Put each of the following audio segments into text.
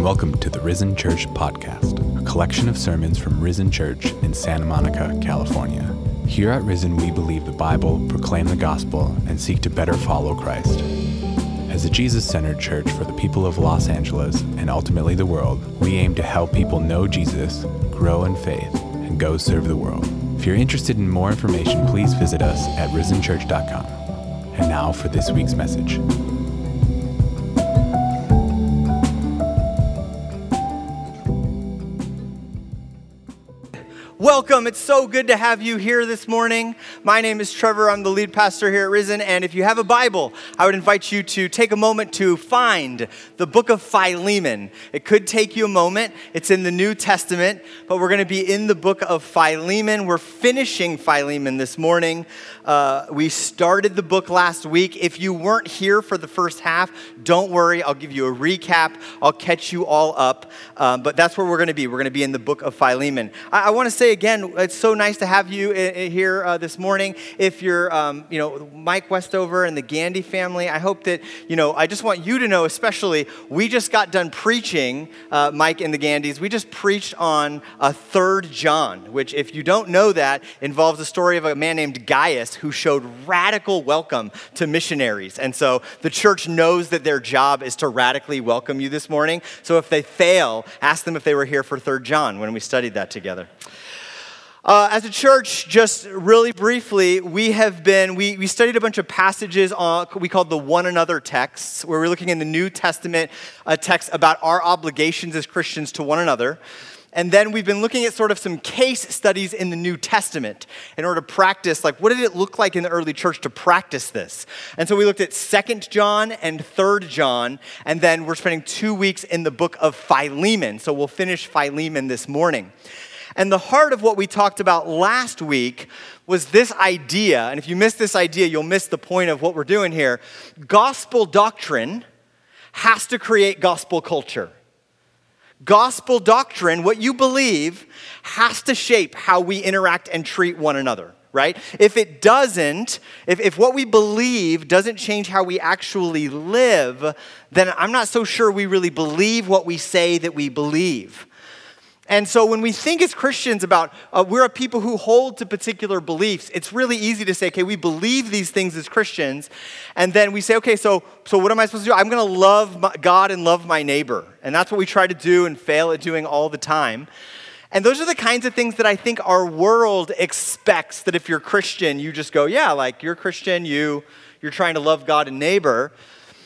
and welcome to the Risen Church Podcast, a collection of sermons from Risen Church in Santa Monica, California. Here at Risen, we believe the Bible, proclaim the gospel, and seek to better follow Christ. As a Jesus-centered church for the people of Los Angeles and ultimately the world, we aim to help people know Jesus, grow in faith, and go serve the world. If you're interested in more information, please visit us at risenchurch.com. And now for this week's message. Welcome. It's so good to have you here this morning. My name is Trevor. I'm the lead pastor here at Risen. And if you have a Bible, I would invite you to take a moment to find the book of Philemon. It could take you a moment. It's in the New Testament, but we're going to be in the book of Philemon. We're finishing Philemon this morning. We started the book last week. If you weren't here for the first half, don't worry. I'll give you a recap. I'll catch you all up. But that's where we're going to be. We're going to be in the book of Philemon. I want to say again, it's so nice to have you here this morning. If you're, Mike Westover and the Gandy family, I hope that, I just want you to know, especially, we just got done preaching, Mike and the Gandys. We just preached on 3 John, which, if you don't know that, involves the story of a man named Gaius who showed radical welcome to missionaries. And so the church knows that their job is to radically welcome you this morning. So if they fail, ask them if they were here for 3 John when we studied that together. As a church, just really briefly, we studied a bunch of passages we called the one another texts, where we're looking in the New Testament text about our obligations as Christians to one another. And then we've been looking at sort of some case studies in the New Testament in order to practice, what did it look like in the early church to practice this? And so we looked at 2 John and 3 John, and then we're spending 2 weeks in the book of Philemon. So we'll finish Philemon this morning. And the heart of what we talked about last week was this idea, and if you miss this idea, you'll miss the point of what we're doing here. Gospel doctrine has to create gospel culture. Gospel doctrine, what you believe, has to shape how we interact and treat one another, right? If it doesn't, if what we believe doesn't change how we actually live, then I'm not so sure we really believe what we say that we believe. And so when we think as Christians about we're a people who hold to particular beliefs, it's really easy to say, okay, we believe these things as Christians, and then we say, okay, so what am I supposed to do? I'm going to love God and love my neighbor. And that's what we try to do and fail at doing all the time. And those are the kinds of things that I think our world expects, that if you're Christian, you just go, yeah, you're Christian, you're trying to love God and neighbor.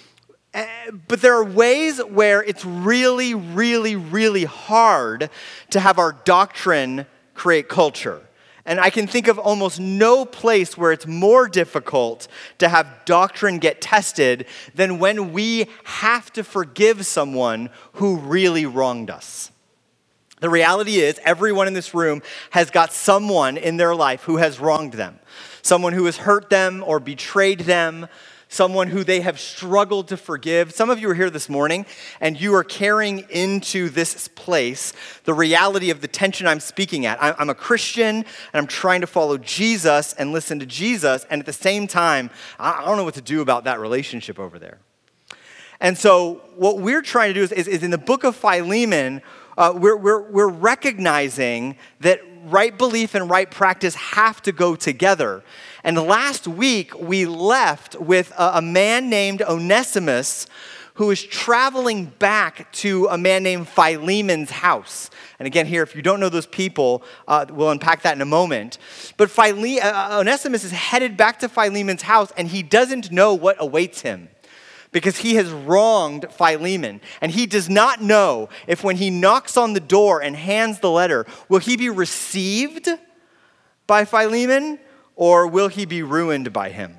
But there are ways where it's really, really, really hard to have our doctrine create culture. And I can think of almost no place where it's more difficult to have doctrine get tested than when we have to forgive someone who really wronged us. The reality is, everyone in this room has got someone in their life who has wronged them, someone who has hurt them or betrayed them, someone who they have struggled to forgive. Some of you are here this morning, and you are carrying into this place the reality of the tension I'm speaking at. I'm a Christian, and I'm trying to follow Jesus and listen to Jesus, and at the same time, I don't know what to do about that relationship over there. And so what we're trying to do is in the book of Philemon, we're recognizing that right belief and right practice have to go together. And last week, we left with a man named Onesimus who is traveling back to a man named Philemon's house. And again, here, if you don't know those people, we'll unpack that in a moment. But Onesimus is headed back to Philemon's house, and he doesn't know what awaits him, because he has wronged Philemon. And he does not know if when he knocks on the door and hands the letter, will he be received by Philemon or will he be ruined by him?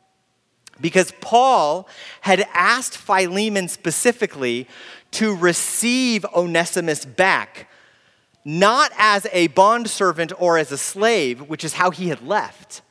Because Paul had asked Philemon specifically to receive Onesimus back, not as a bondservant or as a slave, which is how he had left,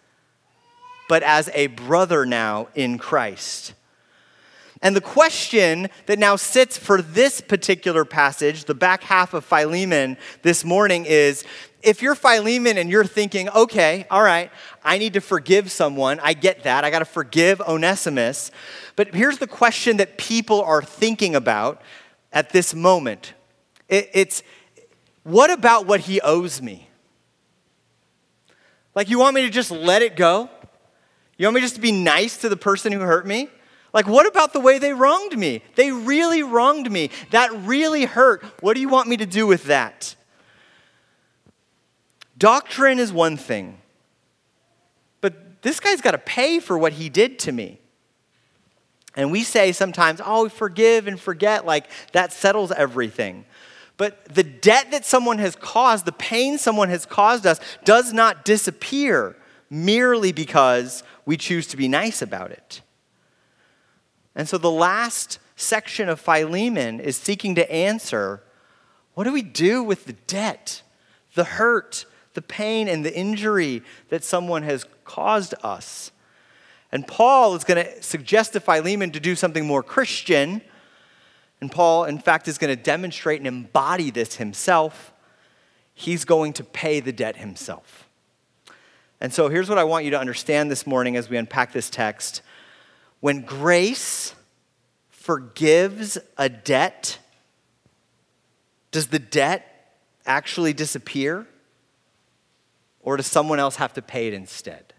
but as a brother now in Christ. And the question that now sits for this particular passage, the back half of Philemon this morning, is if you're Philemon and you're thinking, okay, all right, I need to forgive someone. I get that. I got to forgive Onesimus. But here's the question that people are thinking about at this moment. It's what about what he owes me? Like, you want me to just let it go? You want me just to be nice to the person who hurt me? Like, what about the way they wronged me? They really wronged me. That really hurt. What do you want me to do with that? Doctrine is one thing, but this guy's got to pay for what he did to me. And we say sometimes, oh, forgive and forget, like that settles everything. But the debt that someone has caused, the pain someone has caused us, does not disappear merely because we choose to be nice about it. And so the last section of Philemon is seeking to answer, what do we do with the debt, the hurt, the pain, and the injury that someone has caused us? And Paul is going to suggest to Philemon to do something more Christian. And Paul, in fact, is going to demonstrate and embody this himself. He's going to pay the debt himself. And so here's what I want you to understand this morning as we unpack this text. When grace forgives a debt, does the debt actually disappear? Or does someone else have to pay it instead?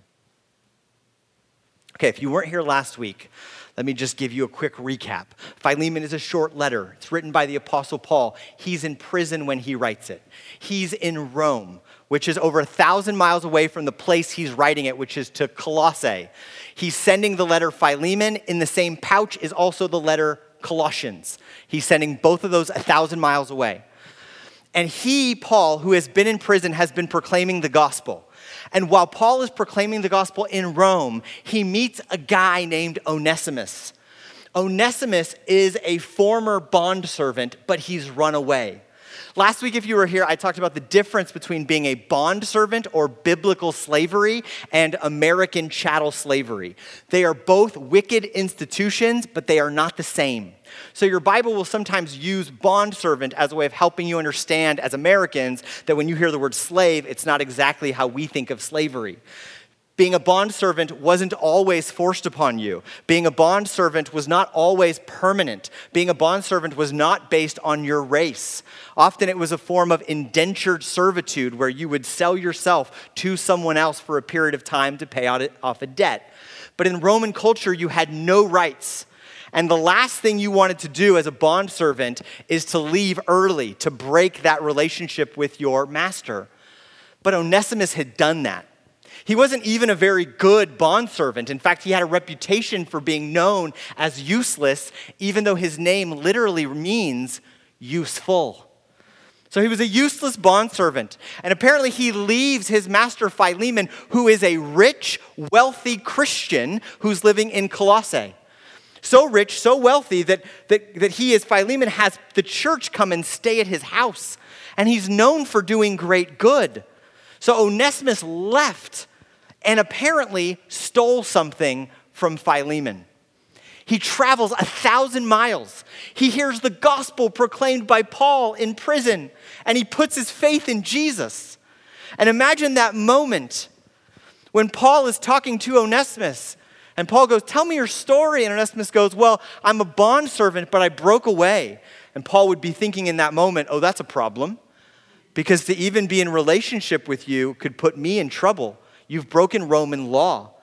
Okay, if you weren't here last week, let me just give you a quick recap. Philemon is a short letter. It's written by the Apostle Paul. He's in prison when he writes it. He's in Rome, which is over 1,000 miles away from the place he's writing it, which is to Colossae. He's sending the letter Philemon. In the same pouch is also the letter Colossians. He's sending both of those 1,000 miles away. And he, Paul, who has been in prison, has been proclaiming the gospel. And while Paul is proclaiming the gospel in Rome, he meets a guy named Onesimus. Onesimus is a former bondservant, but he's run away. Last week, if you were here, I talked about the difference between being a bondservant or biblical slavery and American chattel slavery. They are both wicked institutions, but they are not the same. So your Bible will sometimes use bondservant as a way of helping you understand as Americans that when you hear the word slave, it's not exactly how we think of slavery. Being a bondservant wasn't always forced upon you. Being a bondservant was not always permanent. Being a bondservant was not based on your race. Often it was a form of indentured servitude where you would sell yourself to someone else for a period of time to pay off a debt. But in Roman culture, you had no rights. And the last thing you wanted to do as a bondservant is to leave early, to break that relationship with your master. But Onesimus had done that. He wasn't even a very good bondservant. In fact, he had a reputation for being known as useless, even though his name literally means useful. So he was a useless bondservant. And apparently he leaves his master Philemon, who is a rich, wealthy Christian who's living in Colossae. So rich, so wealthy that Philemon has the church come and stay at his house. And he's known for doing great good. So Onesimus left and apparently stole something from Philemon. He travels 1,000 miles. He hears the gospel proclaimed by Paul in prison, and he puts his faith in Jesus. And imagine that moment when Paul is talking to Onesimus, and Paul goes, "Tell me your story." And Onesimus goes, "Well, I'm a bondservant, but I broke away." And Paul would be thinking in that moment, "Oh, that's a problem, because to even be in relationship with you could put me in trouble. You've broken Roman law."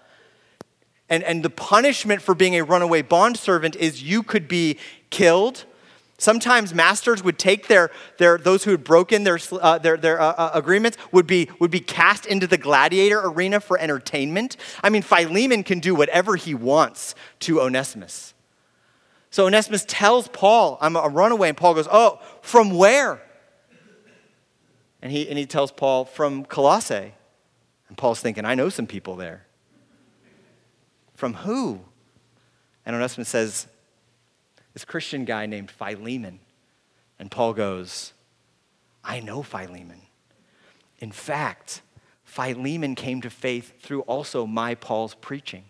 And the punishment for being a runaway bondservant is you could be killed. Sometimes masters would take those who had broken their agreements would be cast into the gladiator arena for entertainment. I mean, Philemon can do whatever he wants to Onesimus. So Onesimus tells Paul, "I'm a runaway," and Paul goes, "Oh, from where?" And he tells Paul, "From Colossae." And Paul's thinking, "I know some people there." "From who?" And Onesimus says, "This Christian guy named Philemon." And Paul goes, "I know Philemon. In fact, Philemon came to faith through also my Paul's preaching."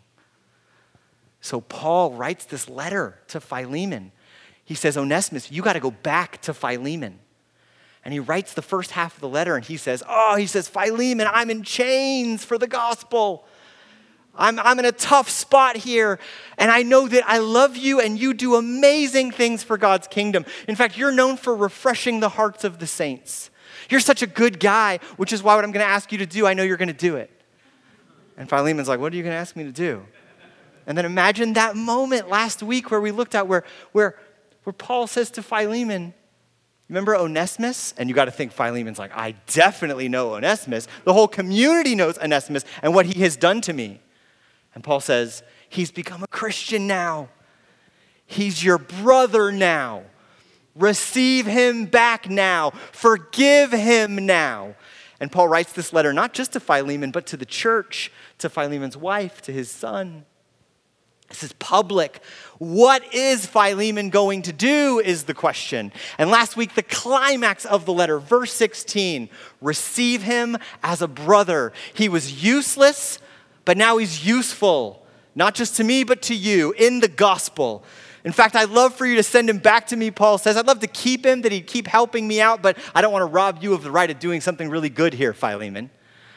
So Paul writes this letter to Philemon. He says, "Onesimus, you got to go back to Philemon." And he writes the first half of the letter and he says, Philemon, I'm in chains for the gospel. I'm in a tough spot here, and I know that I love you and you do amazing things for God's kingdom. In fact, you're known for refreshing the hearts of the saints. You're such a good guy, which is why what I'm going to ask you to do, I know you're going to do it. And Philemon's like, what are you going to ask me to do? And then imagine that moment last week where we looked at where Paul says to Philemon, remember Onesimus? And you got to think Philemon's like, I definitely know Onesimus. The whole community knows Onesimus and what he has done to me. And Paul says, he's become a Christian now. He's your brother now. Receive him back now. Forgive him now. And Paul writes this letter not just to Philemon, but to the church, to Philemon's wife, to his son. This is public. What is Philemon going to do is the question. And last week, the climax of the letter, verse 16, receive him as a brother. He was useless, but now he's useful, not just to me, but to you in the gospel. In fact, I'd love for you to send him back to me, Paul says. I'd love to keep him, that he'd keep helping me out, but I don't want to rob you of the right of doing something really good here, Philemon.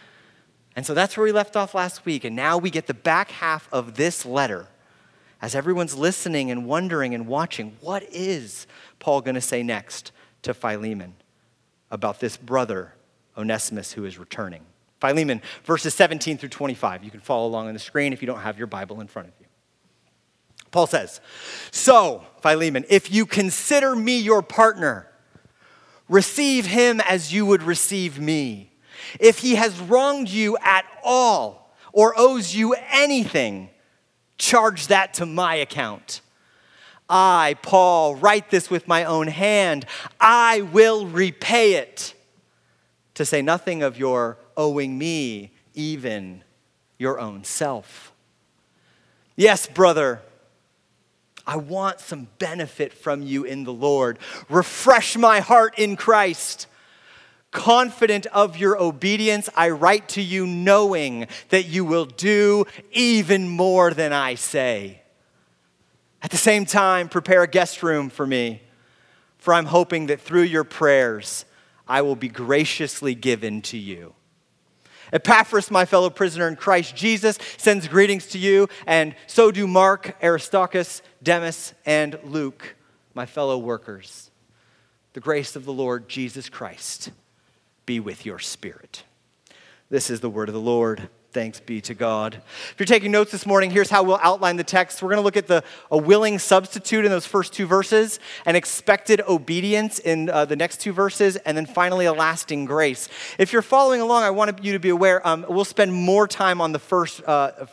And so that's where we left off last week. And now we get the back half of this letter. As everyone's listening and wondering and watching, what is Paul going to say next to Philemon about this brother, Onesimus, who is returning? Philemon, verses 17 through 25. You can follow along on the screen if you don't have your Bible in front of you. Paul says, so, Philemon, if you consider me your partner, receive him as you would receive me. If he has wronged you at all or owes you anything, charge that to my account. I, Paul, write this with my own hand. I will repay it. To say nothing of your owing me even your own self. Yes, brother, I want some benefit from you in the Lord. Refresh my heart in Christ. Confident of your obedience, I write to you knowing that you will do even more than I say. At the same time, prepare a guest room for me, for I'm hoping that through your prayers, I will be graciously given to you. Epaphras, my fellow prisoner in Christ Jesus, sends greetings to you, and so do Mark, Aristarchus, Demas, and Luke, my fellow workers. The grace of the Lord Jesus Christ be with your spirit. This is the word of the Lord. Thanks be to God. If you're taking notes this morning, here's how we'll outline the text. We're going to look at a willing substitute in those first two verses, an expected obedience in the next two verses, and then finally a lasting grace. If you're following along, I want you to be aware, we'll spend more time on the first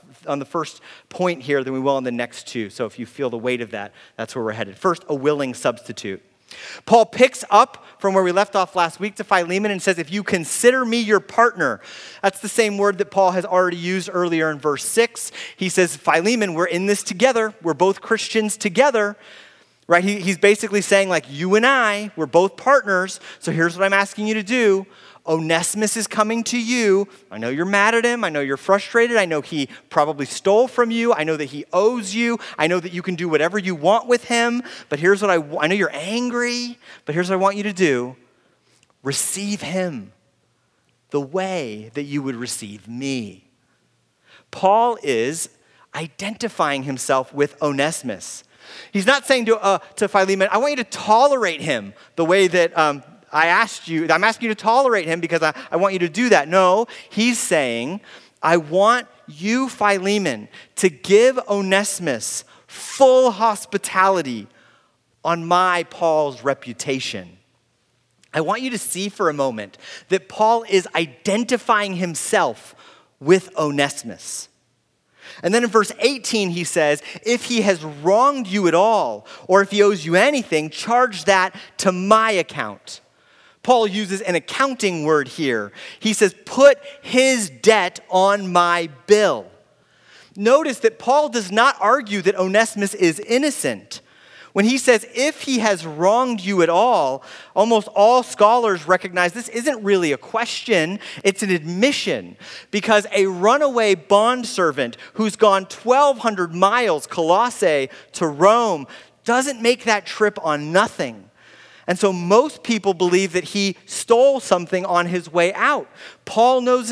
point here than we will on the next two. So if you feel the weight of that, that's where we're headed. First, a willing substitute. Paul picks up from where we left off last week to Philemon and says, if you consider me your partner. That's the same word that Paul has already used earlier in verse 6. He says, Philemon, we're in this together. We're both Christians together. Right? He's basically saying, like, you and I, we're both partners. So here's what I'm asking you to do. Onesimus is coming to you. I know you're mad at him. I know you're frustrated. I know he probably stole from you. I know that he owes you. I know that you can do whatever you want with him. But here's what I know you're angry, but here's what I want you to do. Receive him the way that you would receive me. Paul is identifying himself with Onesimus. He's not saying to Philemon, I want you to tolerate him the way that I'm asking you to tolerate him because I want you to do that. No, he's saying, I want you, Philemon, to give Onesimus full hospitality on my, Paul's, reputation. I want you to see for a moment that Paul is identifying himself with Onesimus. And then in verse 18, he says, if he has wronged you at all, or if he owes you anything, charge that to my account. Paul uses an accounting word here. He says, put his debt on my bill. Notice that Paul does not argue that Onesimus is innocent. When he says, if he has wronged you at all, almost all scholars recognize this isn't really a question, it's an admission. Because a runaway bondservant who's gone 1,200 miles, Colossae, to Rome, doesn't make that trip on nothing. And so most people believe that he stole something on his way out. Paul knows it.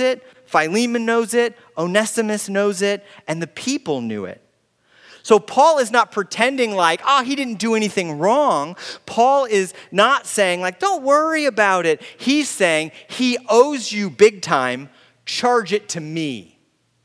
Philemon knows it, Onesimus knows it, and the people knew it. So Paul is not pretending like, he didn't do anything wrong. Paul is not saying like, don't worry about it. He's saying he owes you big time. Charge it to me.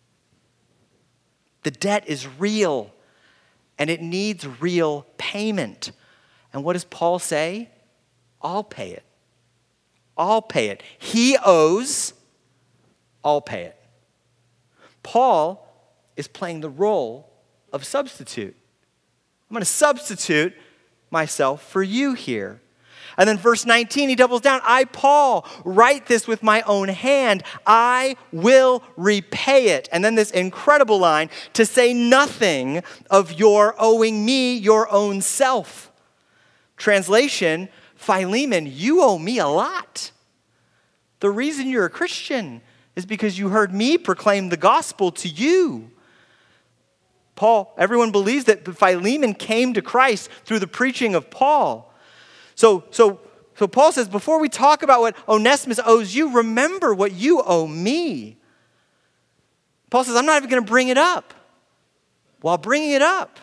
The debt is real and it needs real payment. And what does Paul say? I'll pay it. I'll pay it. He owes, I'll pay it. Paul is playing the role of substitute. I'm going to substitute myself for you here. And then verse 19, he doubles down. I, Paul, write this with my own hand. I will repay it. And then this incredible line, to say nothing of your owing me your own self. Translation, Philemon, you owe me a lot. The reason you're a Christian is because you heard me proclaim the gospel to you. Paul, everyone believes that Philemon came to Christ through the preaching of Paul. So Paul says, before we talk about what Onesimus owes you, remember what you owe me. Paul says, I'm not even going to bring it up while bringing it up.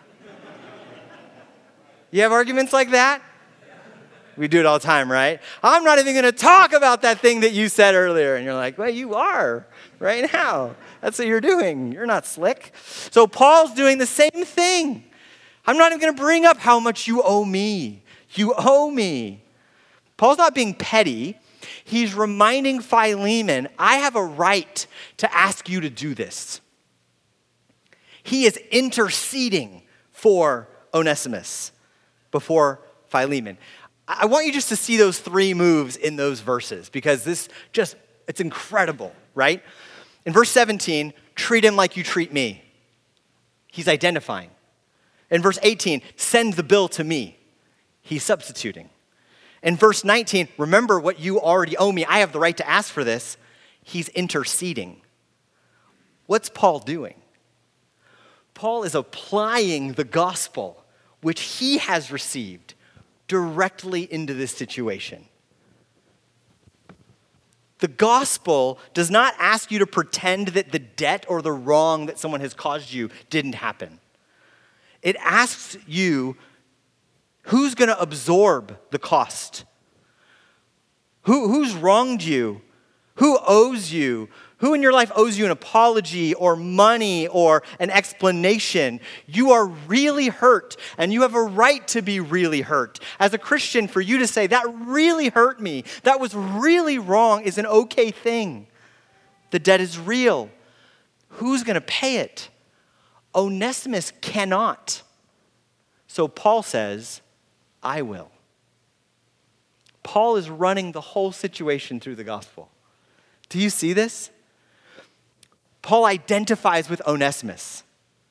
You have arguments like that? We do it all the time, right? I'm not even going to talk about that thing that you said earlier. And you're like, well, you are right now. That's what you're doing. You're not slick. So Paul's doing the same thing. I'm not even going to bring up how much you owe me. You owe me. Paul's not being petty. He's reminding Philemon, I have a right to ask you to do this. He is interceding for Onesimus before Philemon. I want you just to see those three moves in those verses because it's incredible, right? In verse 17, treat him like you treat me. He's identifying. In verse 18, send the bill to me. He's substituting. In verse 19, remember what you already owe me. I have the right to ask for this. He's interceding. What's Paul doing? Paul is applying the gospel, which he has received, directly into this situation. The gospel does not ask you to pretend that the debt or the wrong that someone has caused you didn't happen. It asks you, who's going to absorb the cost? Who's wronged you? Who owes you? Who in your life owes you an apology or money or an explanation? You are really hurt, and you have a right to be really hurt. As a Christian, for you to say, that really hurt me, that was really wrong, is an okay thing. The debt is real. Who's going to pay it? Onesimus cannot. So Paul says, I will. Paul is running the whole situation through the gospel. Do you see this? Paul identifies with Onesimus.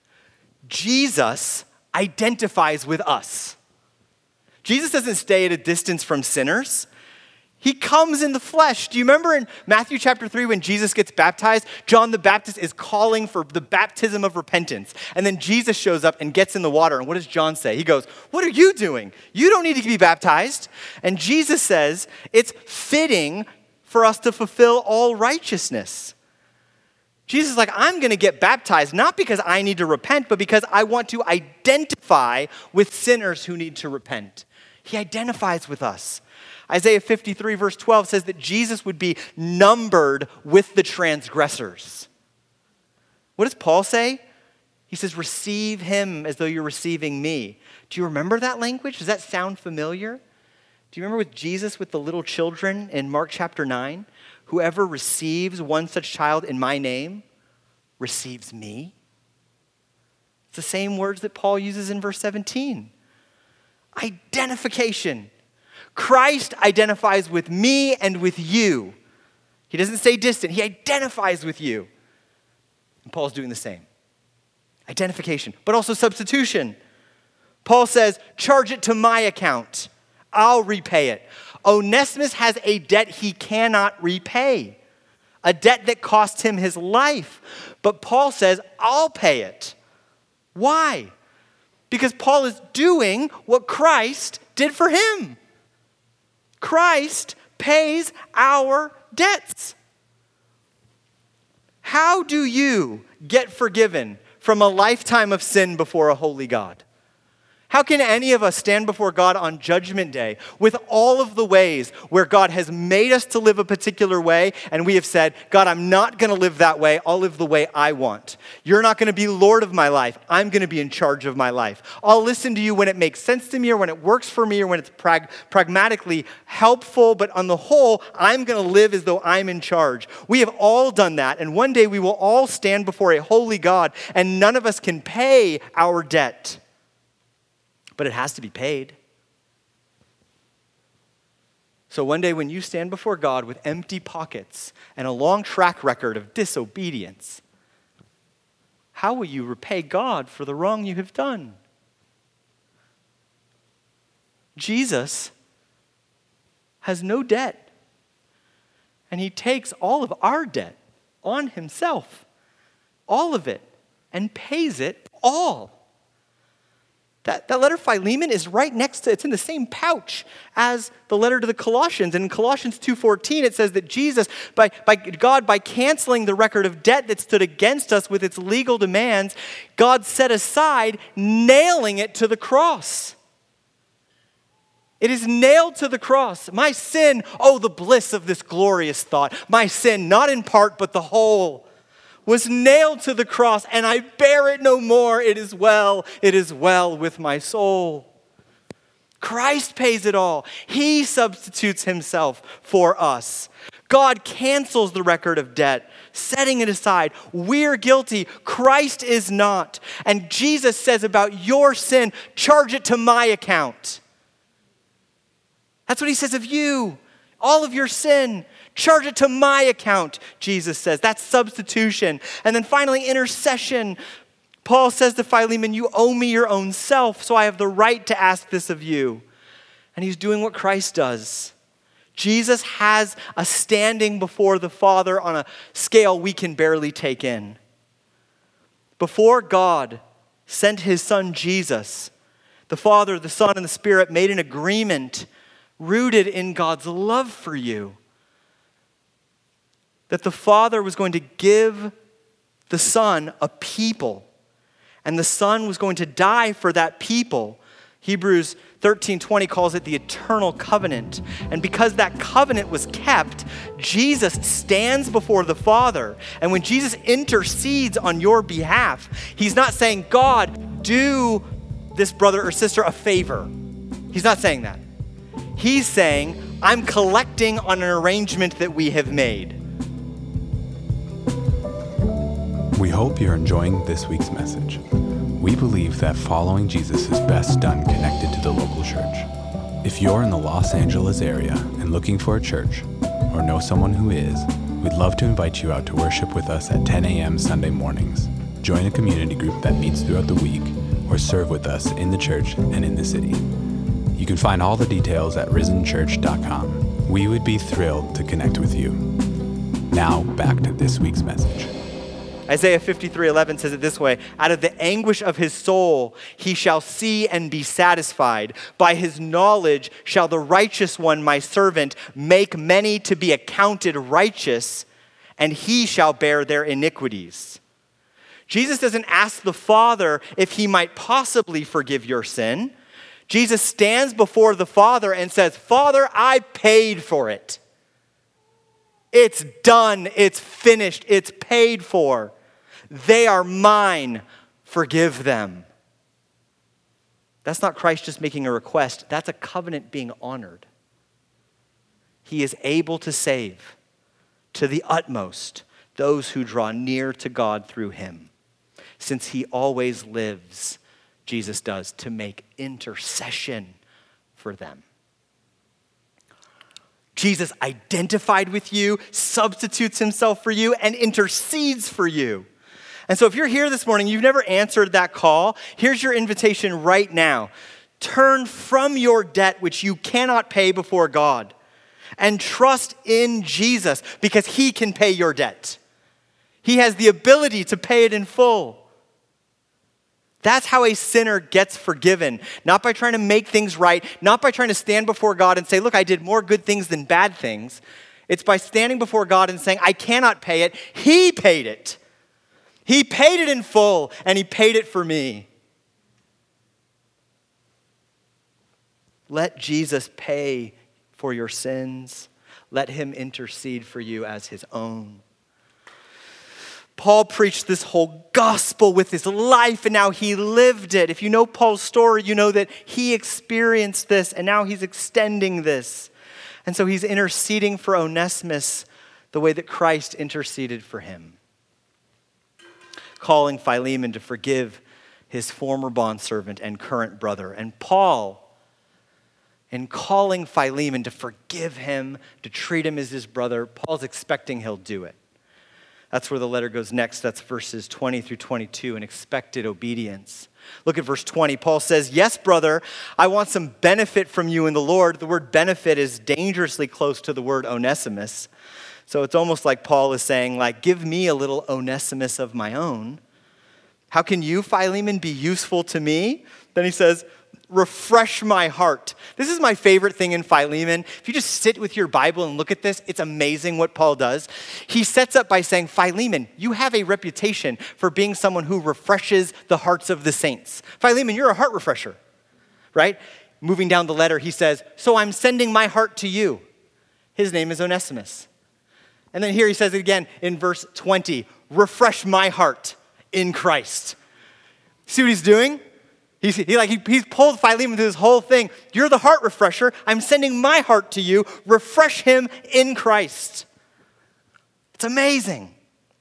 Jesus identifies with us. Jesus doesn't stay at a distance from sinners. He comes in the flesh. Do you remember in Matthew chapter 3 when Jesus gets baptized? John the Baptist is calling for the baptism of repentance. And then Jesus shows up and gets in the water. And what does John say? He goes, what are you doing? You don't need to be baptized. And Jesus says, it's fitting for us to fulfill all righteousness. Jesus is like, I'm going to get baptized, not because I need to repent, but because I want to identify with sinners who need to repent. He identifies with us. Isaiah 53 verse 12 says that Jesus would be numbered with the transgressors. What does Paul say? He says, receive him as though you're receiving me. Do you remember that language? Does that sound familiar? Do you remember with Jesus with the little children in Mark chapter 9? Whoever receives one such child in my name receives me. It's the same words that Paul uses in verse 17. Identification. Christ identifies with me and with you. He doesn't stay distant. He identifies with you. And Paul's doing the same. Identification, but also substitution. Paul says, charge it to my account. I'll repay it. Onesimus has a debt he cannot repay, a debt that cost him his life. But Paul says, I'll pay it. Why? Because Paul is doing what Christ did for him. Christ pays our debts. How do you get forgiven from a lifetime of sin before a holy God? How can any of us stand before God on Judgment Day with all of the ways where God has made us to live a particular way and we have said, God, I'm not going to live that way. I'll live the way I want. You're not going to be Lord of my life. I'm going to be in charge of my life. I'll listen to you when it makes sense to me or when it works for me or when it's pragmatically helpful. But on the whole, I'm going to live as though I'm in charge. We have all done that. And one day we will all stand before a holy God and none of us can pay our debt. But it has to be paid. So one day when you stand before God with empty pockets and a long track record of disobedience, how will you repay God for the wrong you have done? Jesus has no debt, and he takes all of our debt on himself, all of it, and pays it all. That letter Philemon is right next to, it's in the same pouch as the letter to the Colossians. And in Colossians 2:14, it says that Jesus, by canceling the record of debt that stood against us with its legal demands, God set aside, nailing it to the cross. It is nailed to the cross. My sin, oh, the bliss of this glorious thought. My sin, not in part, but the whole, was nailed to the cross, and I bear it no more. It is well with my soul. Christ pays it all. He substitutes himself for us. God cancels the record of debt, setting it aside. We're guilty. Christ is not. And Jesus says about your sin, charge it to my account. That's what he says of you. All of your sin. Charge it to my account, Jesus says. That's substitution. And then finally, intercession. Paul says to Philemon, you owe me your own self, so I have the right to ask this of you. And he's doing what Christ does. Jesus has a standing before the Father on a scale we can barely take in. Before God sent his son Jesus, the Father, the Son, and the Spirit made an agreement rooted in God's love for you. That the Father was going to give the Son a people, and the Son was going to die for that people. Hebrews 13:20 calls it the eternal covenant. And because that covenant was kept, Jesus stands before the Father. And when Jesus intercedes on your behalf, he's not saying, God, do this brother or sister a favor. He's not saying that. He's saying, I'm collecting on an arrangement that we have made. We hope you're enjoying this week's message. We believe that following Jesus is best done connected to the local church. If you're in the Los Angeles area and looking for a church, or know someone who is, we'd love to invite you out to worship with us at 10 a.m. Sunday mornings. Join a community group that meets throughout the week, or serve with us in the church and in the city. You can find all the details at risenchurch.com. We would be thrilled to connect with you. Now, back to this week's message. Isaiah 53:11 says it this way, out of the anguish of his soul, he shall see and be satisfied. By his knowledge shall the righteous one, my servant, make many to be accounted righteous, and he shall bear their iniquities. Jesus doesn't ask the Father if he might possibly forgive your sin. Jesus stands before the Father and says, Father, I paid for it. It's done. It's finished. It's paid for. They are mine. Forgive them. That's not Christ just making a request. That's a covenant being honored. He is able to save to the utmost those who draw near to God through him, since he always lives, Jesus does, to make intercession for them. Jesus identified with you, substitutes himself for you, and intercedes for you. And so if you're here this morning, you've never answered that call, here's your invitation right now. Turn from your debt, which you cannot pay before God, and trust in Jesus, because he can pay your debt. He has the ability to pay it in full. That's how a sinner gets forgiven. Not by trying to make things right, not by trying to stand before God and say, look, I did more good things than bad things. It's by standing before God and saying, I cannot pay it. He paid it. He paid it in full, and he paid it for me. Let Jesus pay for your sins. Let him intercede for you as his own. Paul preached this whole gospel with his life, and now he lived it. If you know Paul's story, you know that he experienced this, and now he's extending this. And so he's interceding for Onesimus the way that Christ interceded for him. Calling Philemon to forgive his former bondservant and current brother. And Paul, in calling Philemon to forgive him, to treat him as his brother, Paul's expecting he'll do it. That's where the letter goes next. That's verses 20 through 22, an expected obedience. Look at verse 20. Paul says, yes, brother, I want some benefit from you in the Lord. The word benefit is dangerously close to the word Onesimus. So it's almost like Paul is saying, give me a little Onesimus of my own. How can you, Philemon, be useful to me? Then he says, refresh my heart. This is my favorite thing in Philemon. If you just sit with your Bible and look at this, it's amazing what Paul does. He sets up by saying, Philemon, you have a reputation for being someone who refreshes the hearts of the saints. Philemon, you're a heart refresher, right? Moving down the letter, he says, so I'm sending my heart to you. His name is Onesimus. And then here he says it again in verse 20, refresh my heart in Christ. See what he's doing? He's pulled Philemon through this whole thing. You're the heart refresher. I'm sending my heart to you. Refresh him in Christ. It's amazing.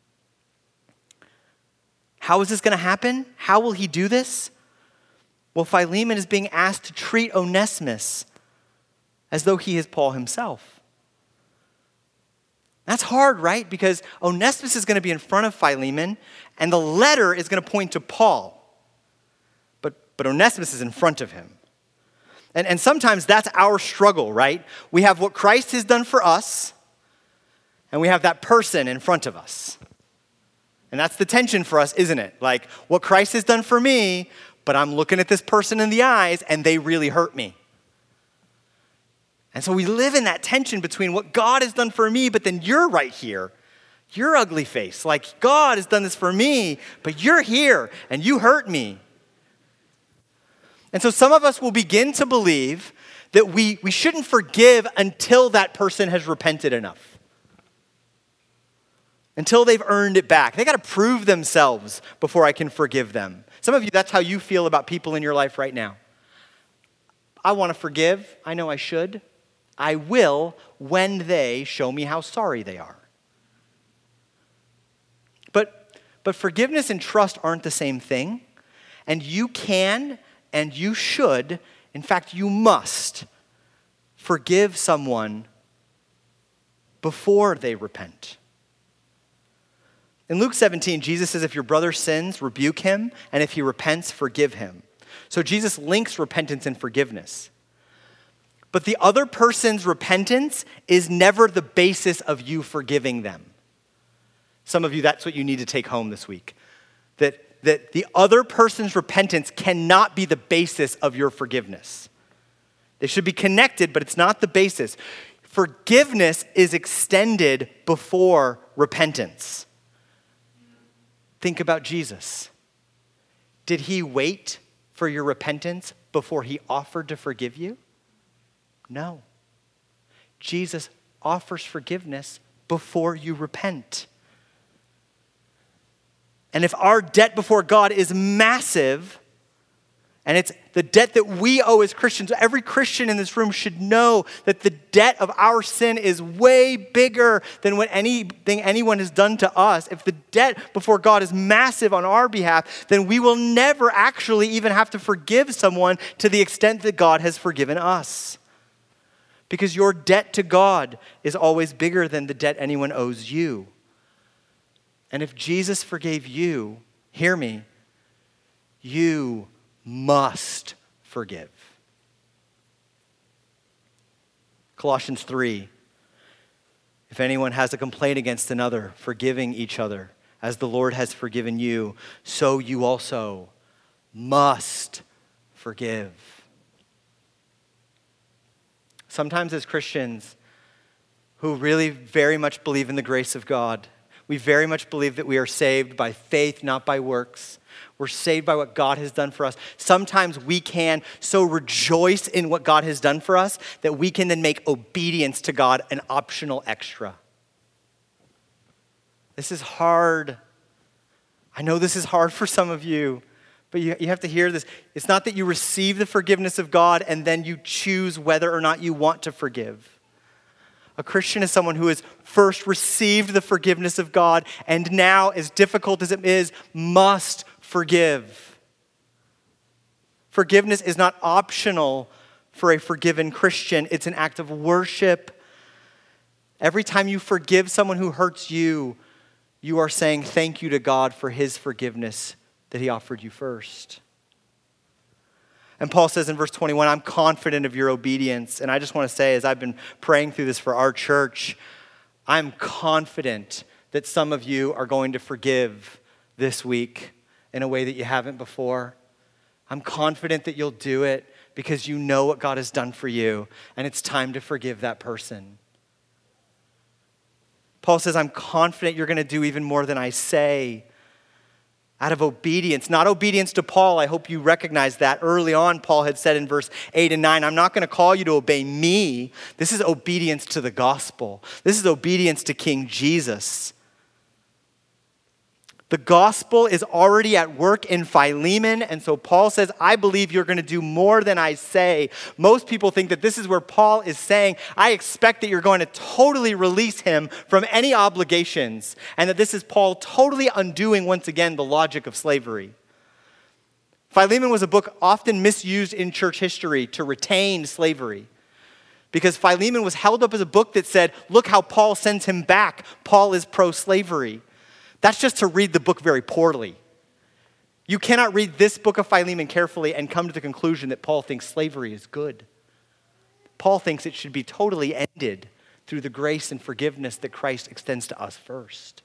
How is this going to happen? How will he do this? Well, Philemon is being asked to treat Onesimus as though he is Paul himself. That's hard, right? Because Onesimus is going to be in front of Philemon, and the letter is going to point to Paul. But Onesimus is in front of him. And sometimes that's our struggle, right? We have what Christ has done for us, and we have that person in front of us. And that's the tension for us, isn't it? What Christ has done for me, but I'm looking at this person in the eyes, and they really hurt me. And so we live in that tension between what God has done for me, but then you're right here. Your ugly face. God has done this for me, but you're here, and you hurt me. And so some of us will begin to believe that we shouldn't forgive until that person has repented enough. Until they've earned it back. They got to prove themselves before I can forgive them. Some of you, that's how you feel about people in your life right now. I want to forgive. I know I should. I will when they show me how sorry they are. But forgiveness and trust aren't the same thing. And you can and you should, in fact, you must forgive someone before they repent. In Luke 17, Jesus says, if your brother sins, rebuke him, and if he repents, forgive him. So Jesus links repentance and forgiveness. But the other person's repentance is never the basis of you forgiving them. Some of you, that's what you need to take home this week. That the other person's repentance cannot be the basis of your forgiveness. They should be connected, but it's not the basis. Forgiveness is extended before repentance. Think about Jesus. Did he wait for your repentance before he offered to forgive you? No. Jesus offers forgiveness before you repent. And if our debt before God is massive, and it's the debt that we owe as Christians, every Christian in this room should know that the debt of our sin is way bigger than what anything anyone has done to us. If the debt before God is massive on our behalf, then we will never actually even have to forgive someone to the extent that God has forgiven us. Because your debt to God is always bigger than the debt anyone owes you. And if Jesus forgave you, hear me, you must forgive. Colossians 3, if anyone has a complaint against another, forgiving each other, as the Lord has forgiven you, so you also must forgive. Sometimes as Christians, who really very much believe in the grace of God. We very much believe that we are saved by faith, not by works. We're saved by what God has done for us. Sometimes we can so rejoice in what God has done for us that we can then make obedience to God an optional extra. This is hard. I know this is hard for some of you, but you have to hear this. It's not that you receive the forgiveness of God and then you choose whether or not you want to forgive. A Christian is someone who has first received the forgiveness of God and now, as difficult as it is, must forgive. Forgiveness is not optional for a forgiven Christian. It's an act of worship. Every time you forgive someone who hurts you, you are saying thank you to God for his forgiveness that he offered you first. And Paul says in verse 21, I'm confident of your obedience. And I just want to say, as I've been praying through this for our church, I'm confident that some of you are going to forgive this week in a way that you haven't before. I'm confident that you'll do it because you know what God has done for you, and it's time to forgive that person. Paul says, I'm confident you're going to do even more than I say. Out of obedience, not obedience to Paul. I hope you recognize that. Early on, Paul had said in verse 8 and 9, I'm not going to call you to obey me. This is obedience to the gospel. This is obedience to King Jesus. The gospel is already at work in Philemon, and so Paul says, I believe you're going to do more than I say. Most people think that this is where Paul is saying, I expect that you're going to totally release him from any obligations, and that this is Paul totally undoing, once again, the logic of slavery. Philemon was a book often misused in church history to retain slavery, because Philemon was held up as a book that said, look how Paul sends him back. Paul is pro-slavery. That's just to read the book very poorly. You cannot read this book of Philemon carefully and come to the conclusion that Paul thinks slavery is good. Paul thinks it should be totally ended through the grace and forgiveness that Christ extends to us first.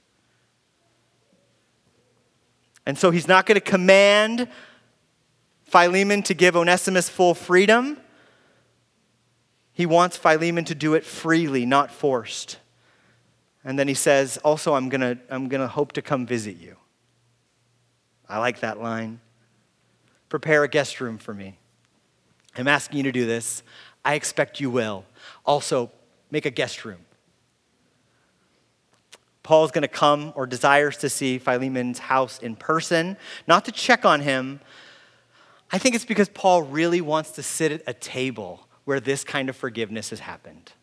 And so he's not going to command Philemon to give Onesimus full freedom. He wants Philemon to do it freely, not forced. And then he says, also, I'm gonna hope to come visit you. I like that line. Prepare a guest room for me. I'm asking you to do this. I expect you will. Also, make a guest room. Paul's going to come, or desires to see, Philemon's house in person, not to check on him. I think it's because Paul really wants to sit at a table where this kind of forgiveness has happened.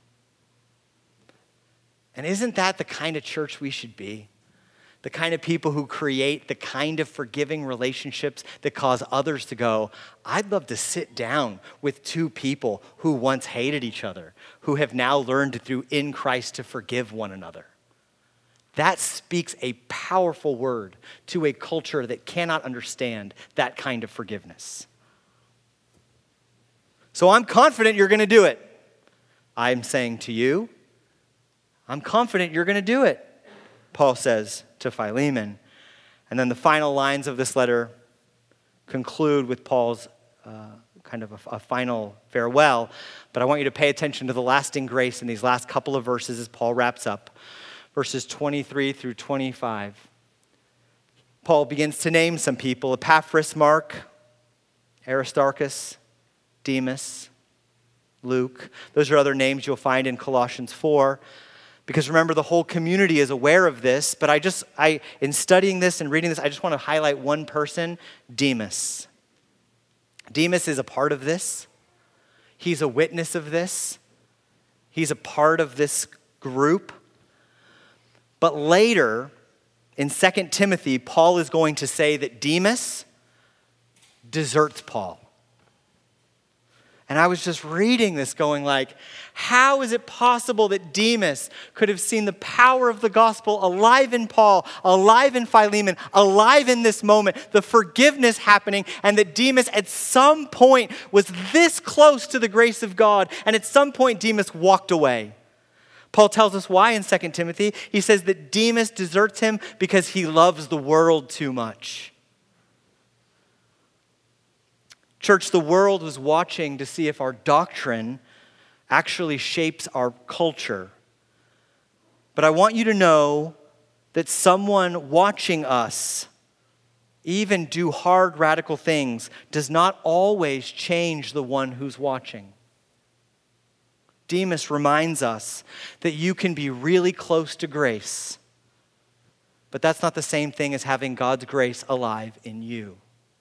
And isn't that the kind of church we should be? The kind of people who create the kind of forgiving relationships that cause others to go, I'd love to sit down with two people who once hated each other, who have now learned through in Christ to forgive one another. That speaks a powerful word to a culture that cannot understand that kind of forgiveness. So I'm confident you're going to do it. I'm saying to you, I'm confident you're going to do it, Paul says to Philemon. And then the final lines of this letter conclude with Paul's kind of a final farewell. But I want you to pay attention to the lasting grace in these last couple of verses as Paul wraps up. Verses 23 through 25. Paul begins to name some people: Epaphras, Mark, Aristarchus, Demas, Luke. Those are other names you'll find in Colossians 4. Because remember, the whole community is aware of this, but in studying this and reading this, I just want to highlight one person, Demas. Demas is a part of this. He's a witness of this. He's a part of this group. But later, in 2 Timothy, Paul is going to say that Demas deserts Paul. And I was just reading this going like, how is it possible that Demas could have seen the power of the gospel alive in Paul, alive in Philemon, alive in this moment, the forgiveness happening, and that Demas at some point was this close to the grace of God, and at some point Demas walked away? Paul tells us why in 2 Timothy. He says that Demas deserts him because he loves the world too much. Church, the world was watching to see if our doctrine actually shapes our culture. But I want you to know that someone watching us even do hard, radical things does not always change the one who's watching. Demas reminds us that you can be really close to grace, but that's not the same thing as having God's grace alive in you.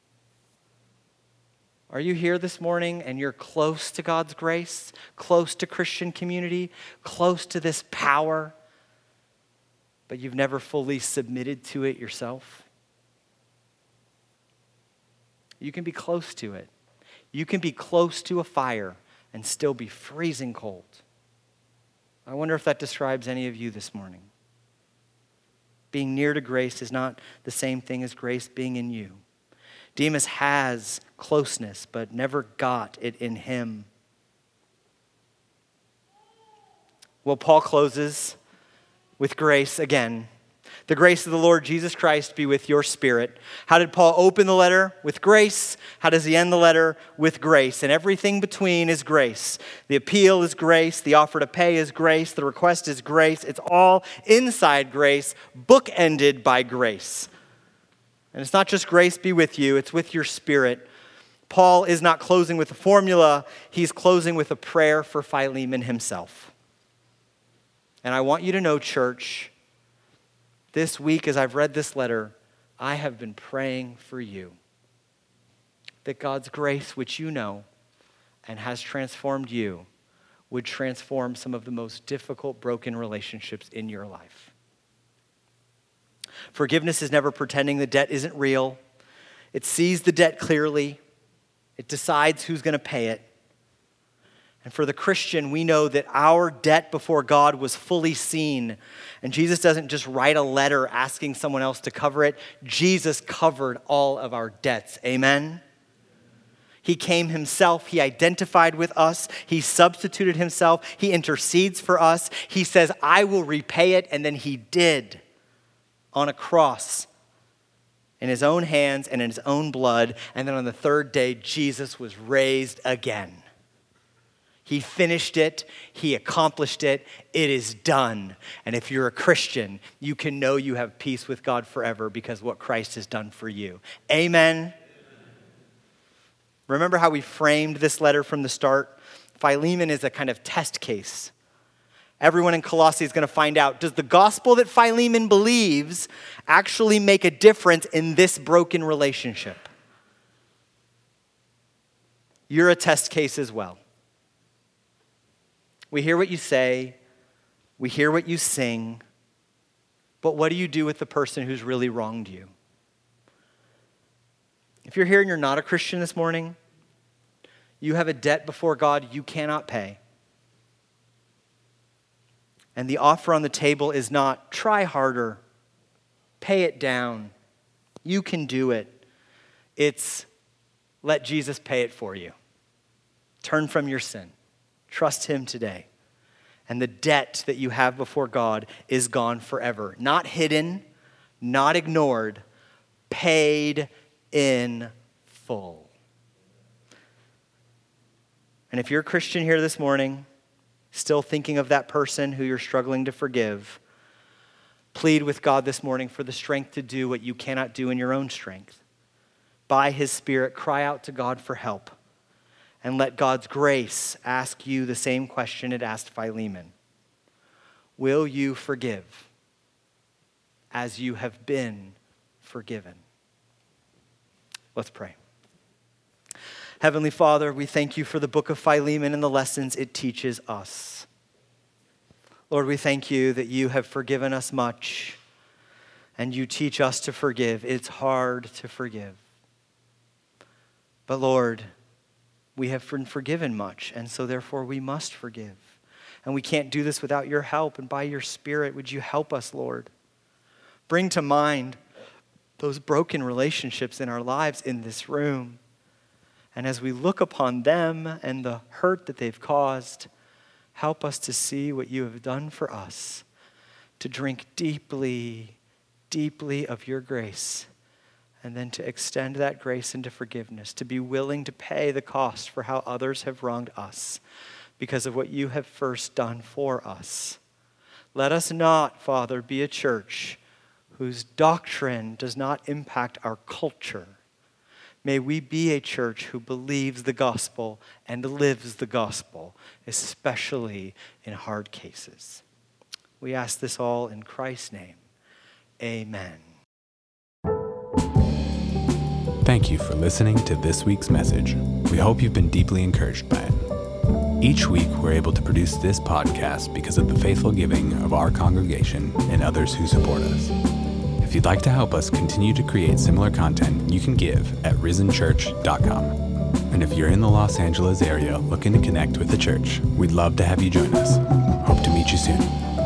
Are you here this morning and you're close to God's grace, close to Christian community, close to this power, but you've never fully submitted to it yourself? You can be close to it. You can be close to a fire and still be freezing cold. I wonder if that describes any of you this morning. Being near to grace is not the same thing as grace being in you. Demas has closeness, but never got it in him. Well, Paul closes with grace again. The grace of the Lord Jesus Christ be with your spirit. How did Paul open the letter? With grace. How does he end the letter? With grace. And everything between is grace. The appeal is grace. The offer to pay is grace. The request is grace. It's all inside grace, bookended by grace. And it's not just grace be with you, it's with your spirit. Paul is not closing with a formula. He's closing with a prayer for Philemon himself. And I want you to know, church, this week, as I've read this letter, I have been praying for you that God's grace, which you know and has transformed you, would transform some of the most difficult, broken relationships in your life. Forgiveness is never pretending the debt isn't real. It sees the debt clearly. It decides who's going to pay it. And for the Christian, we know that our debt before God was fully seen. And Jesus doesn't just write a letter asking someone else to cover it. Jesus covered all of our debts. Amen? He came himself. He identified with us. He substituted himself. He intercedes for us. He says, I will repay it. And then he did on a cross in his own hands and in his own blood. And then on the third day, Jesus was raised again. He finished it. He accomplished it. It is done. And if you're a Christian, you can know you have peace with God forever because what Christ has done for you. Amen. Remember how we framed this letter from the start? Philemon is a kind of test case. Everyone in Colossae is going to find out, does the gospel that Philemon believes actually make a difference in this broken relationship? You're a test case as well. We hear what you say, we hear what you sing, but what do you do with the person who's really wronged you? If you're here and you're not a Christian this morning, you have a debt before God you cannot pay. And the offer on the table is not try harder, pay it down, you can do it. It's let Jesus pay it for you. Turn from your sin. Trust him today. And the debt that you have before God is gone forever. Not hidden, not ignored, paid in full. And if you're a Christian here this morning, still thinking of that person who you're struggling to forgive, plead with God this morning for the strength to do what you cannot do in your own strength. By his Spirit, cry out to God for help. And let God's grace ask you the same question it asked Philemon. Will you forgive as you have been forgiven? Let's pray. Heavenly Father, we thank you for the book of Philemon and the lessons it teaches us. Lord, we thank you that you have forgiven us much and you teach us to forgive. It's hard to forgive. But Lord, we have been forgiven much, and so therefore we must forgive. And we can't do this without your help, and by your Spirit, would you help us, Lord? Bring to mind those broken relationships in our lives in this room. And as we look upon them and the hurt that they've caused, help us to see what you have done for us, to drink deeply, deeply of your grace, and then to extend that grace into forgiveness, to be willing to pay the cost for how others have wronged us because of what you have first done for us. Let us not, Father, be a church whose doctrine does not impact our culture. May we be a church who believes the gospel and lives the gospel, especially in hard cases. We ask this all in Christ's name. Amen. Thank you for listening to this week's message. We hope you've been deeply encouraged by it. Each week, we're able to produce this podcast because of the faithful giving of our congregation and others who support us. If you'd like to help us continue to create similar content, you can give at risenchurch.com. And if you're in the Los Angeles area looking to connect with the church, we'd love to have you join us. Hope to meet you soon.